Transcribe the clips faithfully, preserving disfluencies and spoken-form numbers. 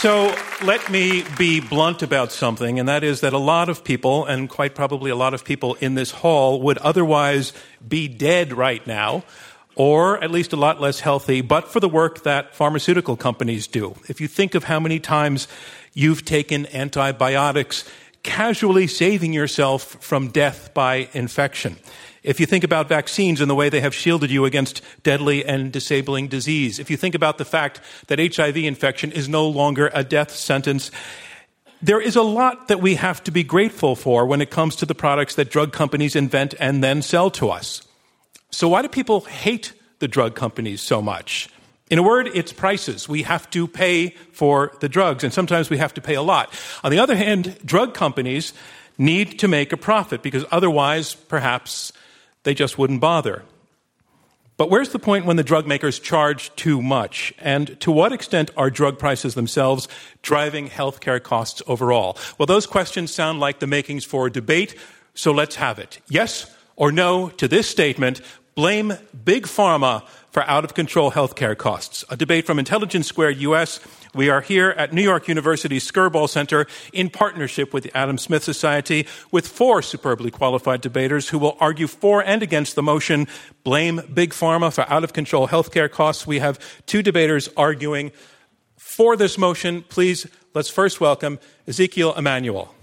So let me be blunt about something, and that is that a lot of people, and quite probably a lot of people in this hall, would otherwise be dead right now, or at least a lot less healthy, but for the work that pharmaceutical companies do. If you think of how many times you've taken antibiotics, casually saving yourself from death by infection. If you think about vaccines and the way they have shielded you against deadly and disabling disease. If you think about the fact that H I V infection is no longer a death sentence, there is a lot that we have to be grateful for when it comes to the products that drug companies invent and then sell to us. So why do people hate the drug companies so much? In a word, it's prices. We have to pay for the drugs, and sometimes we have to pay a lot. On the other hand, drug companies need to make a profit because otherwise, perhaps, they just wouldn't bother. But where's the point when the drug makers charge too much? And to what extent are drug prices themselves driving healthcare costs overall? Well, those questions sound like the makings for a debate, so let's have it. Yes or no to this statement: blame Big Pharma for out-of-control healthcare costs. A debate from Intelligence Squared U S. We are here at New York University's Skirball Center in partnership with the Adam Smith Society with four superbly qualified debaters who will argue for and against the motion, blame Big Pharma for out-of-control healthcare costs. We have two debaters arguing for this motion. Please, let's first welcome Ezekiel Emanuel.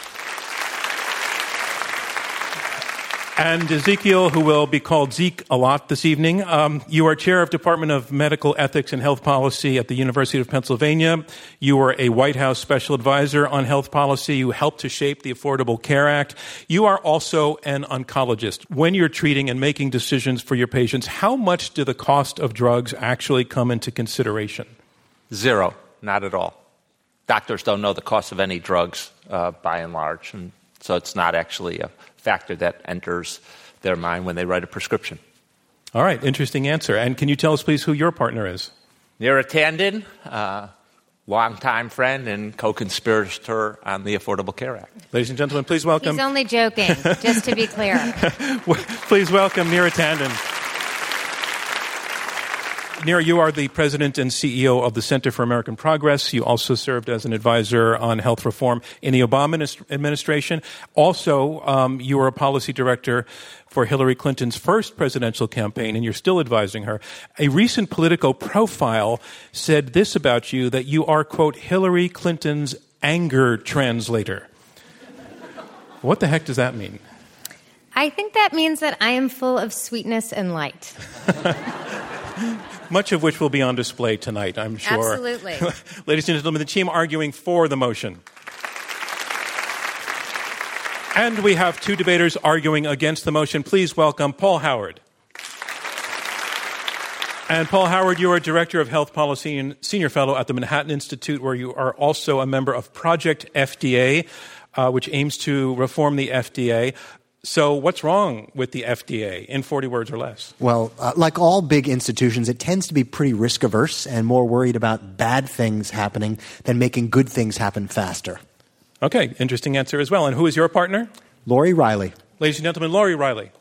And Ezekiel, who will be called Zeke a lot this evening, um, you are chair of Department of Medical Ethics and Health Policy at the University of Pennsylvania. You were a White House special advisor on health policy. You helped to shape the Affordable Care Act. You are also an oncologist. When you're treating and making decisions for your patients, how much do the cost of drugs actually come into consideration? Zero, not at all. Doctors don't know the cost of any drugs uh, by and large, and so it's not actually a factor that enters their mind when they write a prescription. All right, interesting answer. And can you tell us, please, who your partner is? Neera Tanden, uh, longtime friend and co-conspirator on the Affordable Care Act. Ladies and gentlemen, please welcome... He's only joking, just to be clear. Please welcome Neera Tanden. Neera, you are the president and C E O of the Center for American Progress. You also served as an advisor on health reform in the Obama administration. Also, um, you were a policy director for Hillary Clinton's first presidential campaign, and you're still advising her. A recent Politico profile said this about you, that you are, quote, Hillary Clinton's anger translator. What the heck does that mean? I think that means that I am full of sweetness and light. Much of which will be on display tonight, I'm sure. Absolutely. Ladies and gentlemen, the team arguing for the motion. And we have two debaters arguing against the motion. Please welcome Paul Howard. And Paul Howard, you are Director of Health Policy and Senior Fellow at the Manhattan Institute, where you are also a member of Project F D A, uh, which aims to reform the F D A. So what's wrong with the F D A, in forty words or less? Well, uh, like all big institutions, it tends to be pretty risk-averse and more worried about bad things happening than making good things happen faster. Okay, interesting answer as well. And who is your partner? Lori Riley. Ladies and gentlemen, Lori Riley.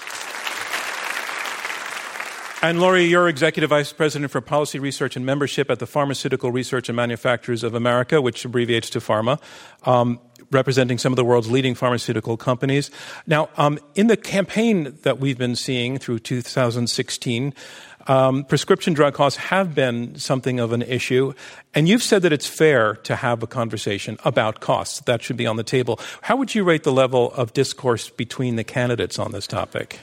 And Lori, you're Executive Vice President for Policy Research and Membership at the Pharmaceutical Research and Manufacturers of America, which abbreviates to PhRMA. Um, representing some of the world's leading pharmaceutical companies. Now, um, in the campaign that we've been seeing through two thousand sixteen, um, prescription drug costs have been something of an issue. And you've said that it's fair to have a conversation about costs. That should be on the table. How would you rate the level of discourse between the candidates on this topic?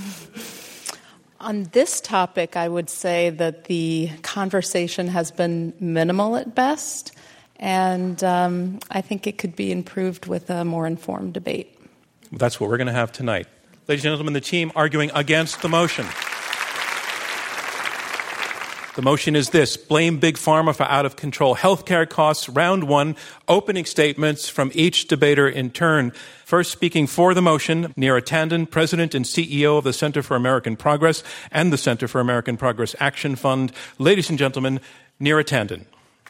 On this topic, I would say that the conversation has been minimal at best. And um, I think it could be improved with a more informed debate. That's what we're going to have tonight. Ladies and gentlemen, the team arguing against the motion. The motion is this: blame Big Pharma for out-of-control healthcare costs. Round one, opening statements from each debater in turn. First, speaking for the motion, Neera Tanden, President and C E O of the Center for American Progress and the Center for American Progress Action Fund. Ladies and gentlemen, Neera Tanden.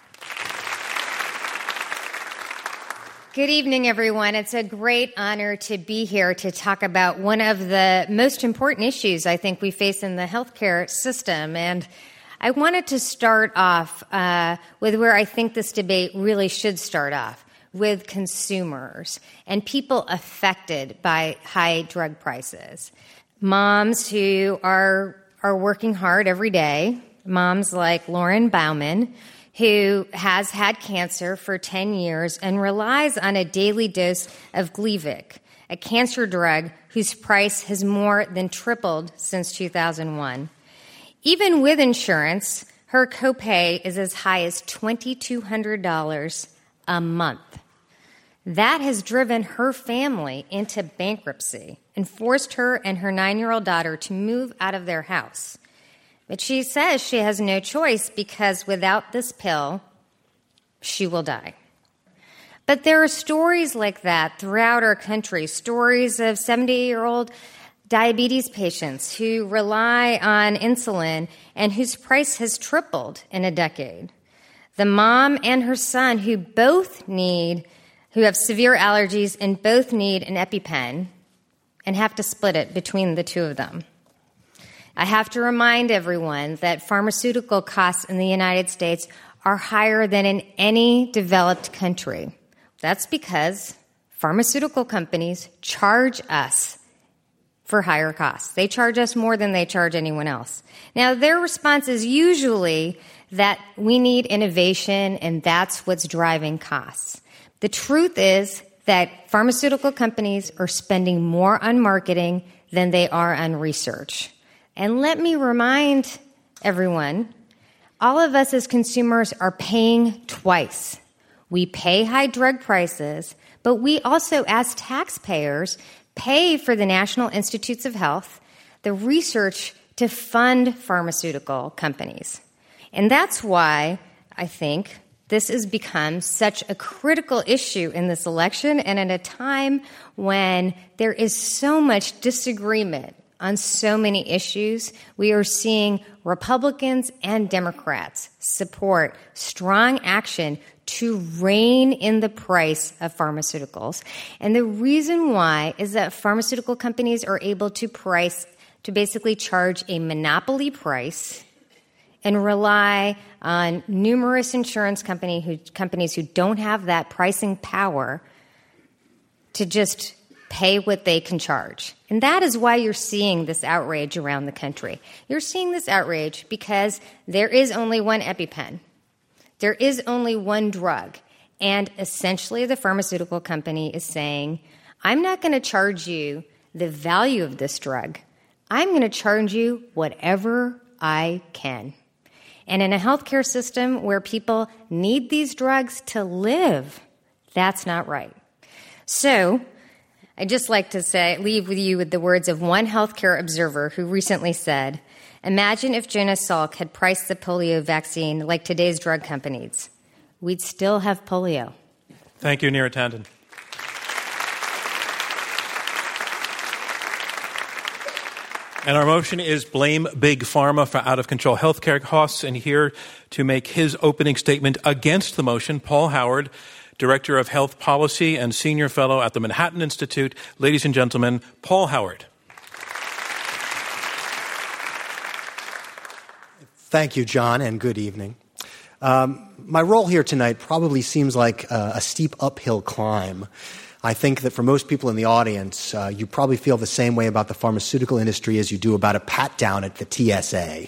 Good evening, everyone. It's a great honor to be here to talk about one of the most important issues I think we face in the healthcare system. And I wanted to start off uh, with where I think this debate really should start off, with consumers and people affected by high drug prices. Moms who are are working hard every day, moms like Lauren Bauman, who has had cancer for ten years and relies on a daily dose of Gleevec, a cancer drug whose price has more than tripled since two thousand one. Even with insurance, her copay is as high as two thousand two hundred dollars a month. That has driven her family into bankruptcy and forced her and her nine-year-old daughter to move out of their house. But she says she has no choice because without this pill, she will die. But there are stories like that throughout our country, stories of seventy-year-old diabetes patients who rely on insulin and whose price has tripled in a decade. The mom and her son who both need, who have severe allergies and both need an EpiPen and have to split it between the two of them. I have to remind everyone that pharmaceutical costs in the United States are higher than in any developed country. That's because pharmaceutical companies charge us for higher costs. They charge us more than they charge anyone else. Now, their response is usually that we need innovation and that's what's driving costs. The truth is that pharmaceutical companies are spending more on marketing than they are on research. And let me remind everyone, all of us as consumers are paying twice. We pay high drug prices, but we also, as taxpayers, pay for the National Institutes of Health, the research to fund pharmaceutical companies. And that's why I think this has become such a critical issue in this election and at a time when there is so much disagreement on so many issues. We are seeing Republicans and Democrats support strong action to rein in the price of pharmaceuticals. And the reason why is that pharmaceutical companies are able to price, to basically charge a monopoly price and rely on numerous insurance company who, companies who don't have that pricing power to just pay what they can charge. And that is why you're seeing this outrage around the country. You're seeing this outrage because there is only one EpiPen. There is only one drug. And essentially the pharmaceutical company is saying, I'm not going to charge you the value of this drug. I'm going to charge you whatever I can. And in a healthcare system where people need these drugs to live, that's not right. So I'd just like to say, leave with you with the words of one healthcare observer who recently said, imagine if Jonas Salk had priced the polio vaccine like today's drug companies. We'd still have polio. Thank you, Neera Tanden. And our motion is blame Big Pharma for out-of-control healthcare costs. And here to make his opening statement against the motion, Paul Howard, Director of Health Policy and Senior Fellow at the Manhattan Institute. Ladies and gentlemen, Paul Howard. Thank you, John, and good evening. Um, my role here tonight probably seems like a, a steep uphill climb. I think that for most people in the audience, uh, you probably feel the same way about the pharmaceutical industry as you do about a pat down at the T S A.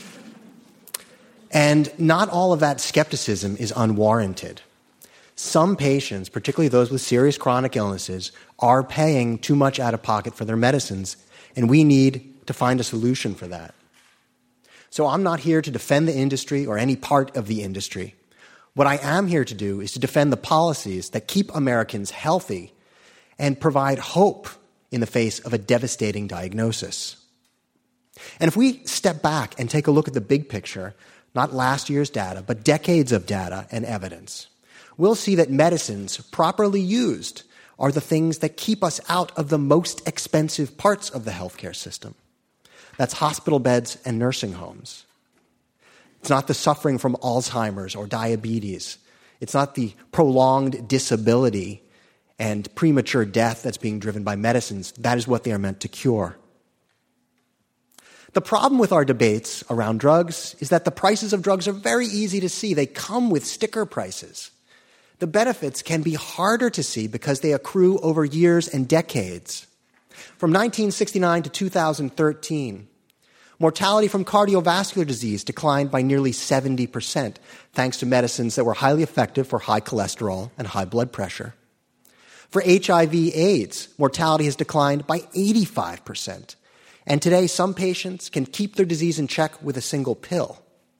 And not all of that skepticism is unwarranted. Some patients, particularly those with serious chronic illnesses, are paying too much out of pocket for their medicines, and we need to find a solution for that. So I'm not here to defend the industry or any part of the industry. What I am here to do is to defend the policies that keep Americans healthy and provide hope in the face of a devastating diagnosis. And if we step back and take a look at the big picture, not last year's data, but decades of data and evidence, we'll see that medicines, properly used, are the things that keep us out of the most expensive parts of the healthcare system. That's hospital beds and nursing homes. It's not the suffering from Alzheimer's or diabetes. It's not the prolonged disability and premature death that's being driven by medicines. That is what they are meant to cure. The problem with our debates around drugs is that the prices of drugs are very easy to see. They come with sticker prices. The benefits can be harder to see because they accrue over years and decades. From nineteen sixty-nine to two thousand thirteen, mortality from cardiovascular disease declined by nearly seventy percent, thanks to medicines that were highly effective for high cholesterol and high blood pressure. For H I V AIDS, mortality has declined by eighty-five percent. And today, some patients can keep their disease in check with a single pill.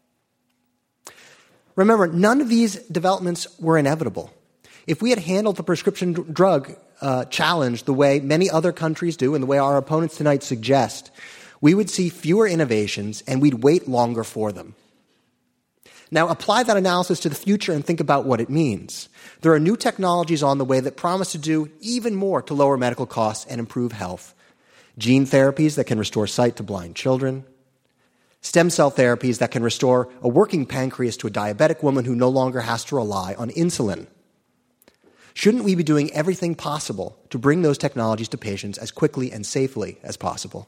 Remember, none of these developments were inevitable. If we had handled the prescription drug uh, challenge the way many other countries do and the way our opponents tonight suggest, we would see fewer innovations and we'd wait longer for them. Now, apply that analysis to the future and think about what it means. There are new technologies on the way that promise to do even more to lower medical costs and improve health. Gene therapies that can restore sight to blind children. Stem cell therapies that can restore a working pancreas to a diabetic woman who no longer has to rely on insulin. Shouldn't we be doing everything possible to bring those technologies to patients as quickly and safely as possible?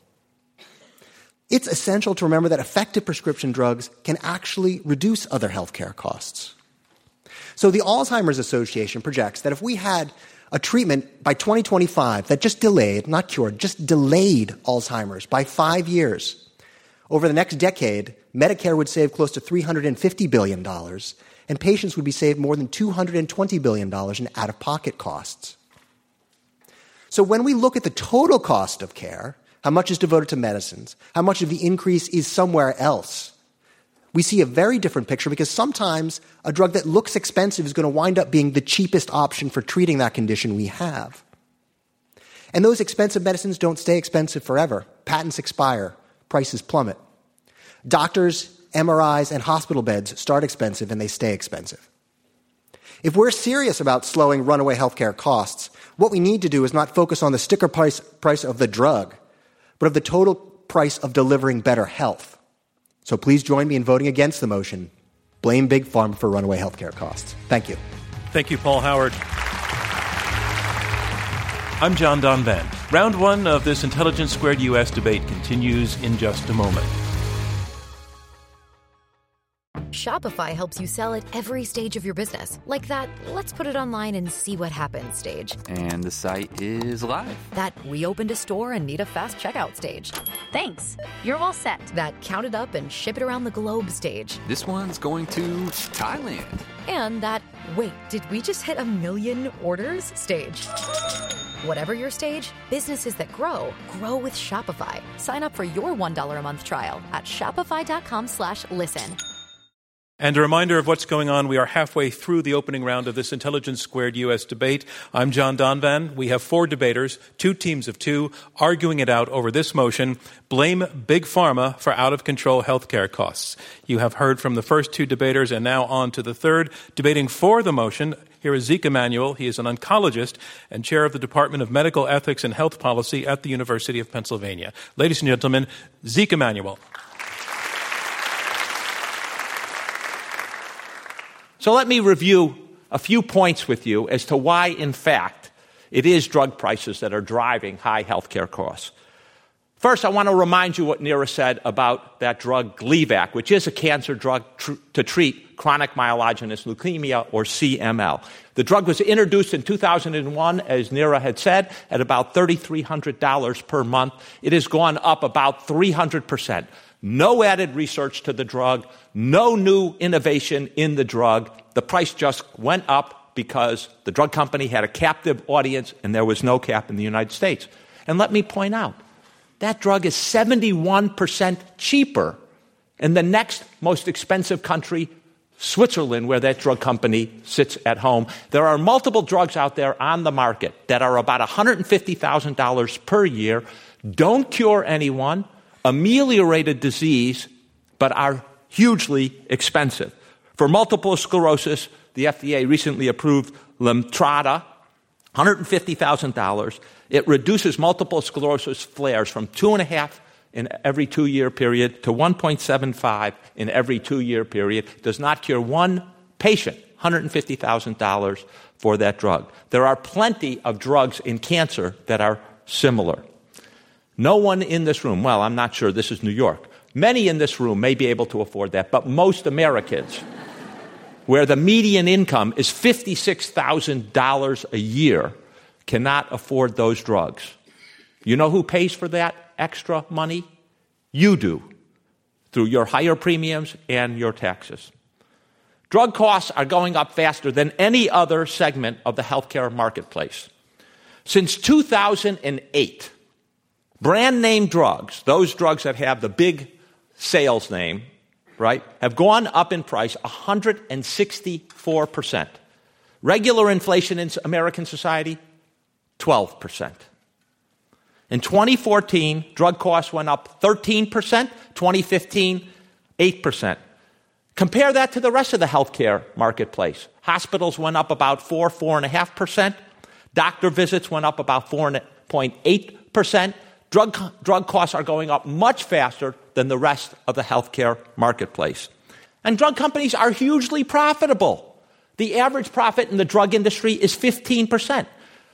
It's essential to remember that effective prescription drugs can actually reduce other healthcare costs. So the Alzheimer's Association projects that if we had a treatment by twenty twenty-five that just delayed, not cured, just delayed Alzheimer's by five years, over the next decade, Medicare would save close to three hundred fifty billion dollars, and patients would be saved more than two hundred twenty billion dollars in out-of-pocket costs. So when we look at the total cost of care, how much is devoted to medicines, how much of the increase is somewhere else, we see a very different picture because sometimes a drug that looks expensive is going to wind up being the cheapest option for treating that condition we have. And those expensive medicines don't stay expensive forever. Patents expire, prices plummet. Doctors, M R Is, and hospital beds start expensive and they stay expensive. If we're serious about slowing runaway healthcare costs, what we need to do is not focus on the sticker price, price of the drug, but of the total price of delivering better health. So please join me in voting against the motion, blame Big Pharma for runaway healthcare costs. Thank you. Thank you, Paul Howard. I'm John Donvan. Round one of this Intelligence Squared U S debate continues in just a moment. Shopify helps you sell at every stage of your business. Like that, let's put it online and see what happens stage. And the site is live. That we opened a store and need a fast checkout stage. Thanks. You're all set. That count it up and ship it around the globe stage. This one's going to Thailand. And that, wait, did we just hit a million orders stage? Whatever your stage, businesses that grow, grow with Shopify. Sign up for your one dollar a month trial at shopify.com slash listen. And a reminder of what's going on. We are halfway through the opening round of this Intelligence Squared U S debate. I'm John Donvan. We have four debaters, two teams of two, arguing it out over this motion, blame Big Pharma for out-of-control healthcare costs. You have heard from the first two debaters and now on to the third. Debating for the motion, here is Zeke Emanuel. He is an oncologist and chair of the Department of Medical Ethics and Health Policy at the University of Pennsylvania. Ladies and gentlemen, Zeke Emanuel. So let me review a few points with you as to why, in fact, it is drug prices that are driving high healthcare costs. First, I want to remind you what Neera said about that drug Gleevec, which is a cancer drug tr- to treat chronic myelogenous leukemia, or C M L. The drug was introduced in two thousand one, as Neera had said, at about three thousand three hundred dollars per month. It has gone up about three hundred percent. No added research to the drug, no new innovation in the drug. The price just went up because the drug company had a captive audience and there was no cap in the United States. And let me point out, that drug is seventy-one percent cheaper in the next most expensive country, Switzerland, where that drug company sits at home. There are multiple drugs out there on the market that are about one hundred fifty thousand dollars per year, don't cure anyone, ameliorated disease, but are hugely expensive. For multiple sclerosis, the F D A recently approved Lemtrada, one hundred fifty thousand dollars. It reduces multiple sclerosis flares from two and a half in every two-year period to one point seven five in every two-year period. Does not cure one patient. one hundred fifty thousand dollars for that drug. There are plenty of drugs in cancer that are similar. No one in this room, well, I'm not sure, this is New York. Many in this room may be able to afford that, but most Americans, where the median income is fifty-six thousand dollars a year, cannot afford those drugs. You know who pays for that extra money? You do, through your higher premiums and your taxes. Drug costs are going up faster than any other segment of the healthcare marketplace. Since two thousand eight, brand name drugs, those drugs that have the big sales name, right, have gone up in price one hundred sixty-four percent. Regular inflation in American society, twelve percent. In twenty fourteen, drug costs went up thirteen percent, twenty fifteen, eight percent. Compare that to the rest of the healthcare marketplace. Hospitals went up about four, four and a half percent. Doctor visits went up about four point eight percent. Drug, drug costs are going up much faster than the rest of the healthcare marketplace. And drug companies are hugely profitable. The average profit in the drug industry is fifteen percent.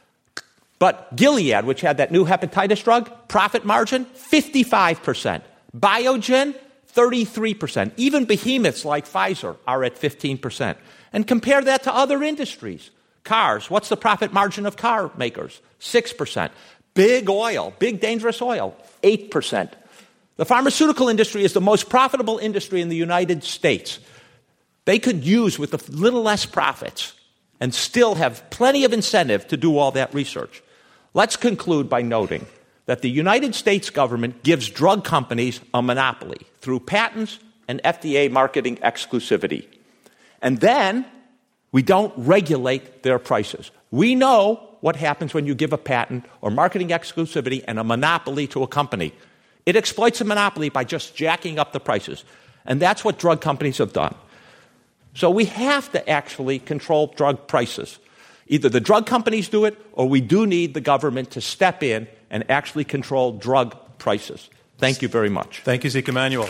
But Gilead, which had that new hepatitis drug, profit margin, fifty-five percent. Biogen, thirty-three percent. Even behemoths like Pfizer are at fifteen percent. And compare that to other industries. Cars, what's the profit margin of car makers? six percent. Big oil, big dangerous oil, eight percent. The pharmaceutical industry is the most profitable industry in the United States. They could use with a little less profits and still have plenty of incentive to do all that research. Let's conclude by noting that the United States government gives drug companies a monopoly through patents and F D A marketing exclusivity. And then we don't regulate their prices. We know what happens when you give a patent or marketing exclusivity and a monopoly to a company. It exploits a monopoly by just jacking up the prices. And that's what drug companies have done. So we have to actually control drug prices. Either the drug companies do it, or we do need the government to step in and actually control drug prices. Thank you very much. Thank you, Zeke Emanuel.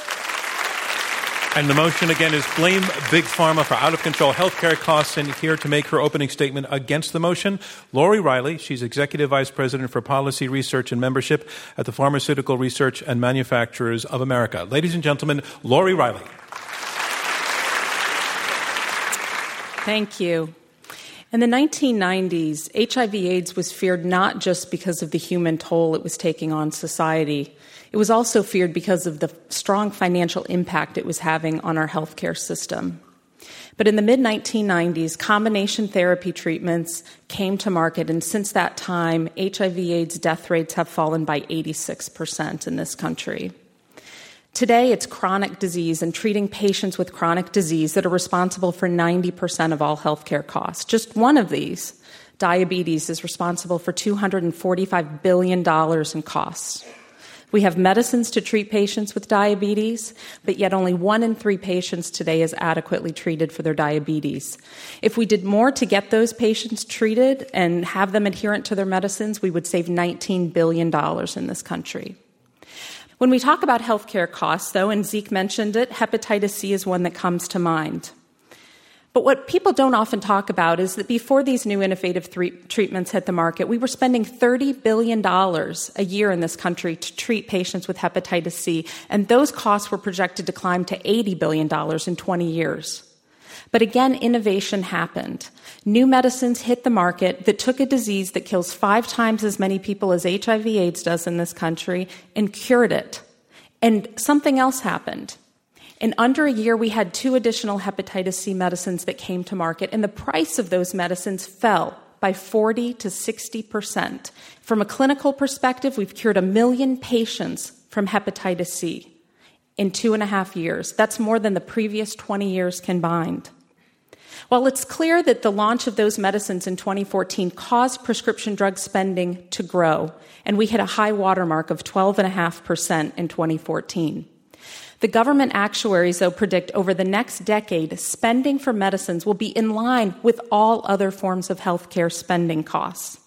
And the motion again is blame Big Pharma for out-of-control healthcare costs. And here to make her opening statement against the motion, Lori Riley. She's Executive Vice President for Policy Research and Membership at the Pharmaceutical Research and Manufacturers of America. Ladies and gentlemen, Lori Riley. Thank you. In the nineteen nineties, H I V AIDS was feared not just because of the human toll it was taking on society. It was also feared because of the strong financial impact it was having on our healthcare system. But in the mid nineteen nineties, combination therapy treatments came to market, and since that time, H I V AIDS death rates have fallen by eighty-six percent in this country. Today, it's chronic disease and treating patients with chronic disease that are responsible for ninety percent of all healthcare costs. Just one of these, diabetes, is responsible for two hundred forty-five billion dollars in costs. We have medicines to treat patients with diabetes, but yet only one in three patients today is adequately treated for their diabetes. If we did more to get those patients treated and have them adherent to their medicines, we would save nineteen billion dollars in this country. When we talk about healthcare costs, though, and Zeke mentioned it, hepatitis C is one that comes to mind. But what people don't often talk about is that before these new innovative th- treatments hit the market, we were spending thirty billion dollars a year in this country to treat patients with hepatitis C, and those costs were projected to climb to eighty billion dollars in twenty years. But again, innovation happened. New medicines hit the market that took a disease that kills five times as many people as H I V AIDS does in this country and cured it. And something else happened. In under a year, we had two additional hepatitis C medicines that came to market, and the price of those medicines fell by forty to sixty percent. From a clinical perspective, we've cured a million patients from hepatitis C in two and a half years. That's more than the previous twenty years combined. While it's clear that the launch of those medicines in twenty fourteen caused prescription drug spending to grow, and we hit a high watermark of twelve point five percent in twenty fourteen. The government actuaries, though, predict over the next decade, spending for medicines will be in line with all other forms of healthcare spending costs.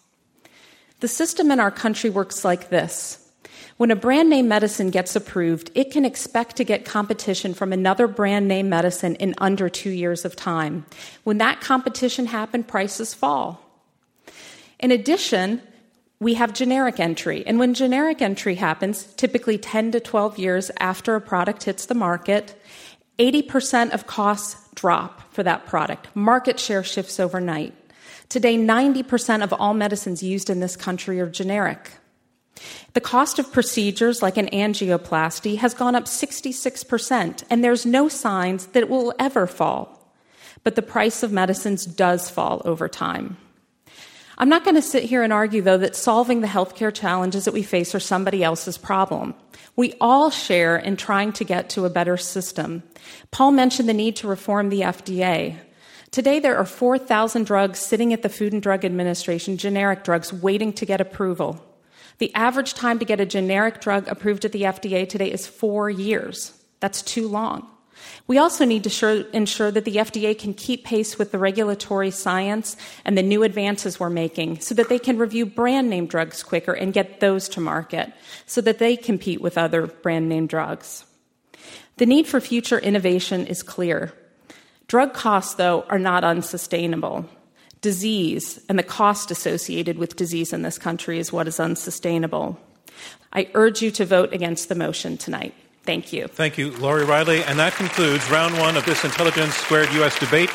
The system in our country works like this. When a brand name medicine gets approved, it can expect to get competition from another brand name medicine in under two years of time. When that competition happens, prices fall. In addition, we have generic entry. And when generic entry happens, typically ten to twelve years after a product hits the market, eighty percent of costs drop for that product. Market share shifts overnight. Today, ninety percent of all medicines used in this country are generic. The cost of procedures like an angioplasty has gone up sixty-six percent, and there's no signs that it will ever fall. But the price of medicines does fall over time. I'm not going to sit here and argue, though, that solving the healthcare challenges that we face are somebody else's problem. We all share in trying to get to a better system. Paul mentioned the need to reform the F D A. Today, there are four thousand drugs sitting at the Food and Drug Administration, generic drugs, waiting to get approval. The average time to get a generic drug approved at the F D A today is four years. That's too long. We also need to sure, ensure that the F D A can keep pace with the regulatory science and the new advances we're making so that they can review brand name drugs quicker and get those to market so that they compete with other brand name drugs. The need for future innovation is clear. Drug costs, though, are not unsustainable. Disease and the cost associated with disease in this country is what is unsustainable. I urge you to vote against the motion tonight. Thank you. Thank you, Lori Riley. And that concludes round one of this Intelligence Squared U S debate.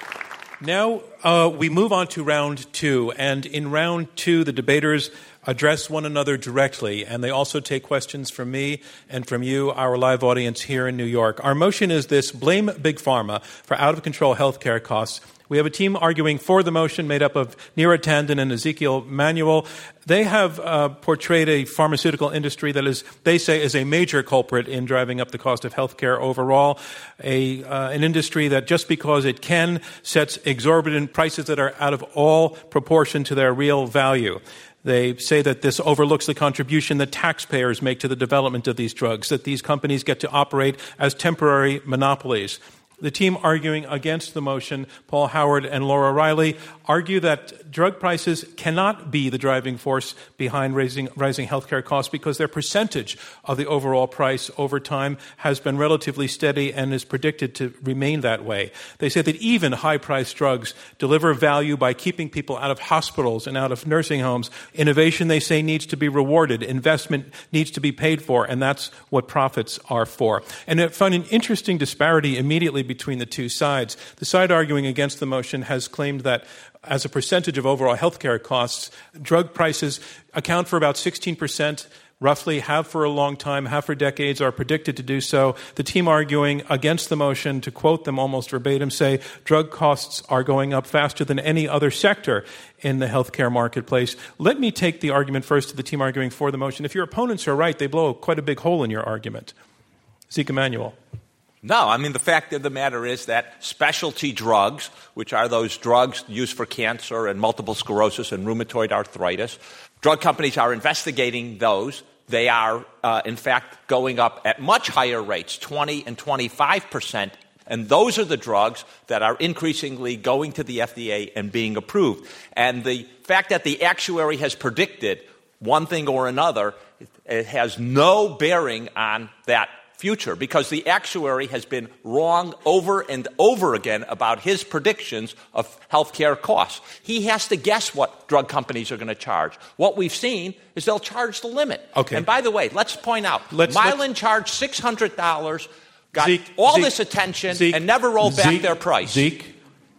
Now uh, we move on to round two. And in round two, the debaters address one another directly, and they also take questions from me and from you, our live audience here in New York. Our motion is this: blame Big Pharma for out-of-control healthcare costs. We have a team arguing for the motion made up of Neera Tanden and Ezekiel Manuel. They have uh, portrayed a pharmaceutical industry that is, they say, is a major culprit in driving up the cost of healthcare overall, a, uh, an industry that just because it can sets exorbitant prices that are out of all proportion to their real value. They say that this overlooks the contribution that taxpayers make to the development of these drugs, that these companies get to operate as temporary monopolies. The team arguing against the motion, Paul Howard and Laura Riley, argue that drug prices cannot be the driving force behind raising, rising healthcare costs because their percentage of the overall price over time has been relatively steady and is predicted to remain that way. They say that even high-priced drugs deliver value by keeping people out of hospitals and out of nursing homes. Innovation, they say, needs to be rewarded. Investment needs to be paid for, and that's what profits are for. And I find an interesting disparity immediately between the two sides. The side arguing against the motion has claimed that as a percentage of overall healthcare costs, drug prices account for about sixteen percent, roughly, have for a long time, have for decades, are predicted to do so. The team arguing against the motion, to quote them almost verbatim, say drug costs are going up faster than any other sector in the healthcare marketplace. Let me take the argument first to the team arguing for the motion. If your opponents are right, they blow quite a big hole in your argument. Zeke Emanuel. No, I mean, the fact of the matter is that specialty drugs, which are those drugs used for cancer and multiple sclerosis and rheumatoid arthritis, drug companies are investigating those. They are, uh, in fact, going up at much higher rates, twenty and twenty-five percent. And those are the drugs that are increasingly going to the F D A and being approved. And the fact that the actuary has predicted one thing or another, it has no bearing on that future, because the actuary has been wrong over and over again about his predictions of healthcare costs. He has to guess what drug companies are going to charge. What we've seen is they'll charge the limit. Okay. And by the way, let's point out, let's, Mylan let's, charged six hundred dollars, got Zeke, all Zeke, this attention, Zeke, and never rolled back Zeke, their price. Zeke,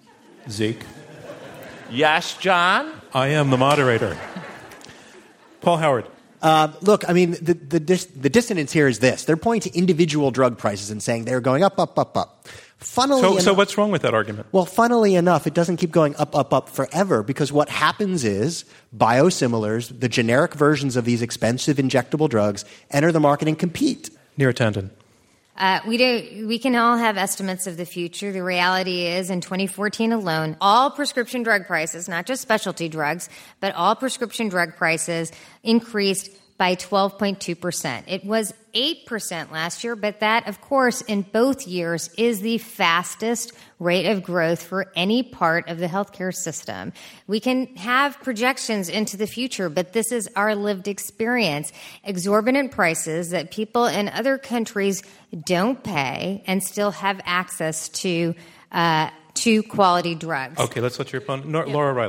Zeke. Yes, John? I am the moderator. Paul Howard. Uh, look, I mean, the, the, dis- the dissonance here is this. They're pointing to individual drug prices and saying they're going up, up, up, up. Funnily so, enough, so what's wrong with that argument? Well, funnily enough, it doesn't keep going up, up, up forever, because what happens is biosimilars, the generic versions of these expensive injectable drugs, enter the market and compete. Neera Tanden. Uh, we do. We can all have estimates of the future. The reality is, in twenty fourteen alone, all prescription drug prices, not just specialty drugs, but all prescription drug prices increased by twelve point two percent. It was eight percent last year, but that, of course, in both years is the fastest rate of growth for any part of the healthcare system. We can have projections into the future, but this is our lived experience. Exorbitant prices that people in other countries don't pay and still have access to uh, to quality drugs. Okay, let's let your opponent, Nor- Yeah. Laura Riley.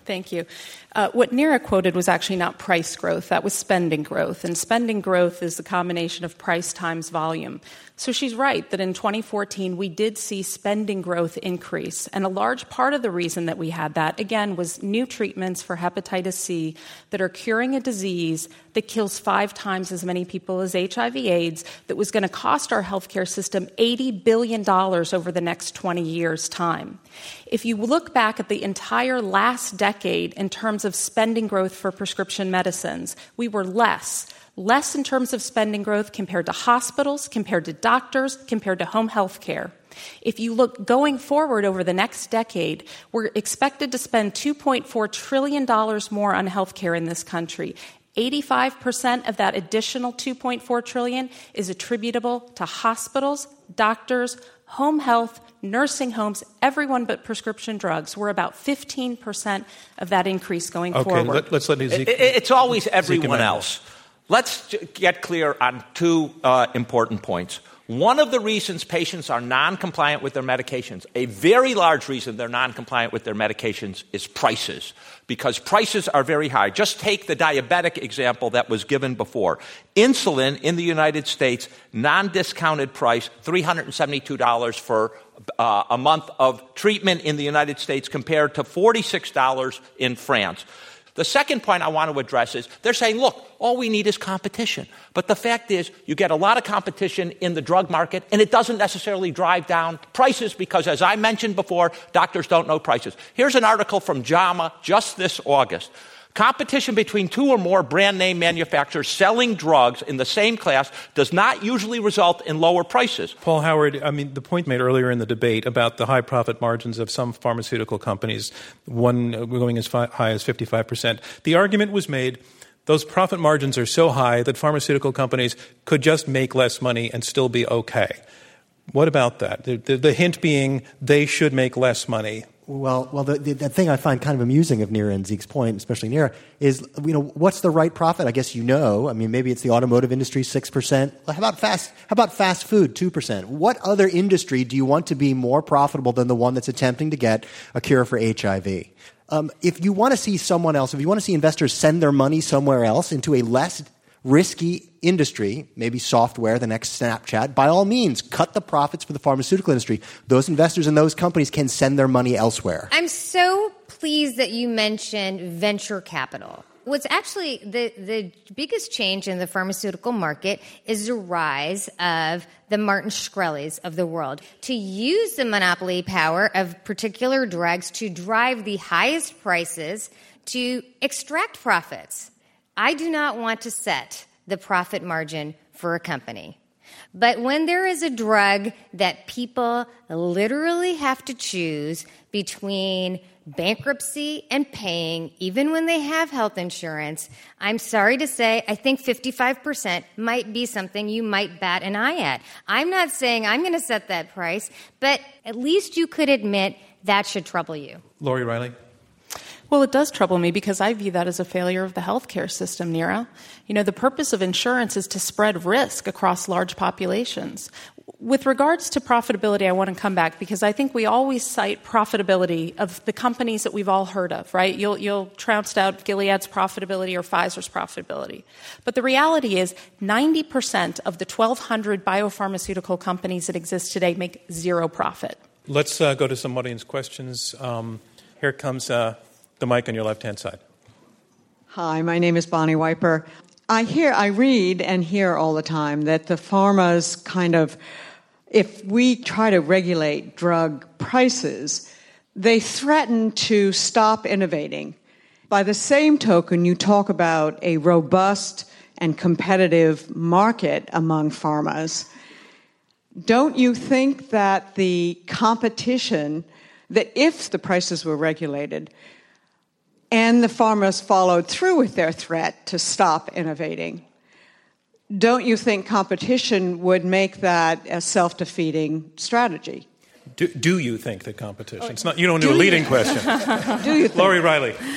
Thank you. Uh, what Neera quoted was actually not price growth. That was spending growth. And spending growth is the combination of price times volume. So she's right that in twenty fourteen, we did see spending growth increase. And a large part of the reason that we had that, again, was new treatments for hepatitis C that are curing a disease that kills five times as many people as H I V AIDS, that was going to cost our healthcare system eighty billion dollars over the next twenty years' time. If you look back at the entire last decade in terms of spending growth for prescription medicines, we were less. Less in terms of spending growth compared to hospitals, compared to doctors, compared to home health care. If you look going forward over the next decade, we're expected to spend two point four trillion dollars more on health care in this country. eighty-five percent of that additional two point four trillion dollars is attributable to hospitals, doctors, home health, nursing homes, everyone but prescription drugs. We're about fifteen percent of that increase going okay, forward. Let, let's let Zeke, it, It's always everyone Zeke else. Let's get clear on two uh, important points. One of the reasons patients are non-compliant with their medications, a very large reason they're non-compliant with their medications, is prices, because prices are very high. Just take the diabetic example that was given before. Insulin in the United States, non-discounted price, three hundred seventy-two dollars for uh, a month of treatment in the United States compared to forty-six dollars in France. The second point I want to address is they're saying, look, all we need is competition. But the fact is you get a lot of competition in the drug market, and it doesn't necessarily drive down prices because, as I mentioned before, doctors don't know prices. Here's an article from JAMA just this August. Competition between two or more brand-name manufacturers selling drugs in the same class does not usually result in lower prices. Paul Howard, I mean, the point made earlier in the debate about the high profit margins of some pharmaceutical companies, one going as high as fifty-five percent. The argument was made, those profit margins are so high that pharmaceutical companies could just make less money and still be okay. What about that? The, the, the hint being they should make less money. Well, well, the, the, the thing I find kind of amusing of Neera and Zeke's point, especially Neera, is, you know, what's the right profit? I guess you know. I mean, maybe it's the automotive industry, six percent. How about fast, how about fast food, two percent? What other industry do you want to be more profitable than the one that's attempting to get a cure for H I V? Um, if you want to see someone else, if you want to see investors send their money somewhere else into a less risky industry, maybe software, the next Snapchat, by all means, cut the profits for the pharmaceutical industry. Those investors in those companies can send their money elsewhere. I'm so pleased that you mentioned venture capital. What's actually the, the biggest change in the pharmaceutical market is the rise of the Martin Shkreli's of the world to use the monopoly power of particular drugs to drive the highest prices to extract profits. I do not want to set the profit margin for a company. But when there is a drug that people literally have to choose between bankruptcy and paying, even when they have health insurance, I'm sorry to say, I think fifty-five percent might be something you might bat an eye at. I'm not saying I'm going to set that price, but at least you could admit that should trouble you. Lori Riley. Well, it does trouble me because I view that as a failure of the healthcare system, Neera. You know, the purpose of insurance is to spread risk across large populations. With regards to profitability, I want to come back because I think we always cite profitability of the companies that we've all heard of, right? You'll, you'll trounced out Gilead's profitability or Pfizer's profitability. But the reality is ninety percent of the twelve hundred biopharmaceutical companies that exist today make zero profit. Let's uh, go to some audience questions. Um, here comes uh, the mic on your left-hand side. Hi, my name is Bonnie Wiper. I hear, I read and hear all the time that the pharmas kind of, if we try to regulate drug prices, they threaten to stop innovating. By the same token, you talk about a robust and competitive market among pharmas. Don't you think that the competition, that if the prices were regulated, and the pharmas followed through with their threat to stop innovating, don't you think competition would make that a self-defeating strategy? Do, do you think that competition? It's not. You don't do a leading question. Do you think? Lori Riley.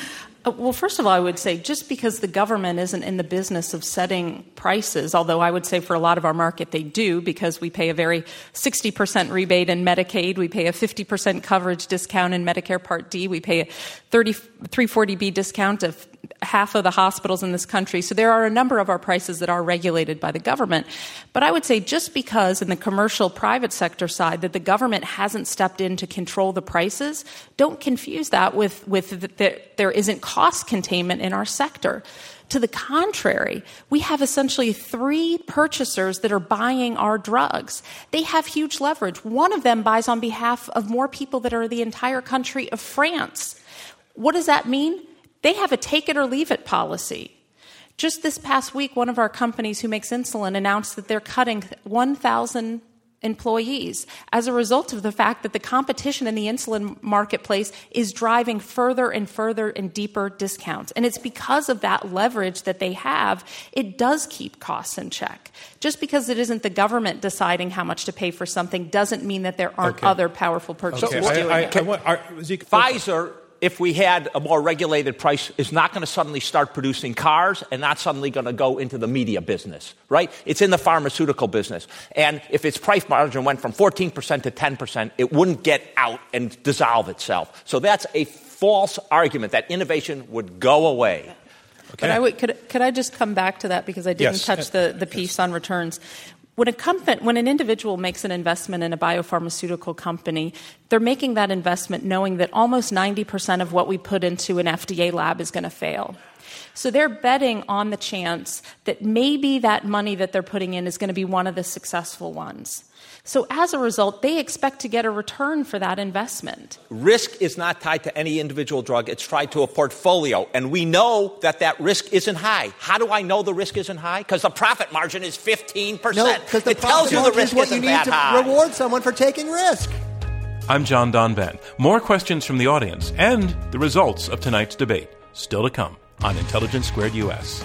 Uh, well, first of all, I would say just because the government isn't in the business of setting prices, although I would say for a lot of our market they do, because we pay a very sixty percent rebate in Medicaid, we pay a fifty percent coverage discount in Medicare Part D, we pay a thirty-three forty B discount of half of the hospitals in this country. So there are a number of our prices that are regulated by the government. But I would say just because in the commercial private sector side that the government hasn't stepped in to control the prices, don't confuse that with, with the, the, there isn't cost containment in our sector. To the contrary, we have essentially three purchasers that are buying our drugs. They have huge leverage. One of them buys on behalf of more people that are the entire country of France. What does that mean? They have a take-it-or-leave-it policy. Just this past week, one of our companies who makes insulin announced that they're cutting one thousand employees as a result of the fact that the competition in the insulin marketplace is driving further and further and deeper discounts. And it's because of that leverage that they have, it does keep costs in check. Just because it isn't the government deciding how much to pay for something doesn't mean that there aren't okay. other powerful purchasers okay. doing I, I, it. I, I want, are, Zeke, Pfizer, if we had a more regulated price, is not going to suddenly start producing cars and not suddenly going to go into the media business, right? It's in the pharmaceutical business. And if its price margin went from fourteen percent to ten percent, it wouldn't get out and dissolve itself. So that's a false argument that innovation would go away. Okay. But I would, could, could I just come back to that because I didn't yes. touch the, the piece yes. on returns. When a company, when an individual makes an investment in a biopharmaceutical company, they're making that investment knowing that almost ninety percent of what we put into an F D A lab is going to fail. So they're betting on the chance that maybe that money that they're putting in is going to be one of the successful ones. So as a result, they expect to get a return for that investment. Risk is not tied to any individual drug. It's tied to a portfolio. And we know that that risk isn't high. How do I know the risk isn't high? Because the profit margin is fifteen percent. No, because the it tells you the risk is what isn't you need that to high. reward someone for taking risk. I'm John Donvan. More questions from the audience and the results of tonight's debate still to come on Intelligence Squared U S.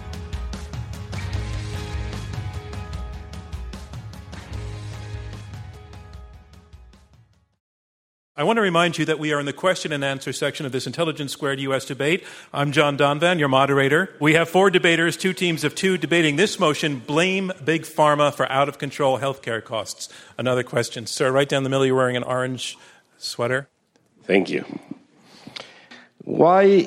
I want to remind you that we are in the question and answer section of this Intelligence Squared U S debate. I'm John Donvan, your moderator. We have four debaters, two teams of two, debating this motion, blame Big Pharma for out-of-control healthcare costs. Another question. Sir, right down the middle, you're wearing an orange sweater. Thank you. Why